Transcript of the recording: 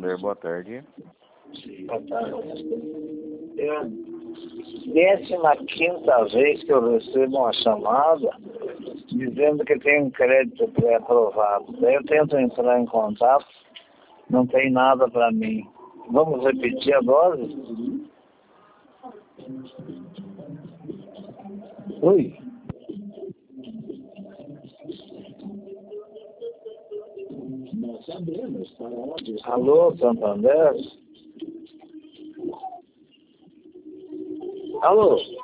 Santander, boa tarde. Boa tarde. É a 15ª vez que eu recebo uma chamada dizendo que tem um crédito pré-aprovado. Daí eu tento entrar em contato, não tem nada para mim. Vamos repetir a dose? Oi? Alô, Santander? Alô?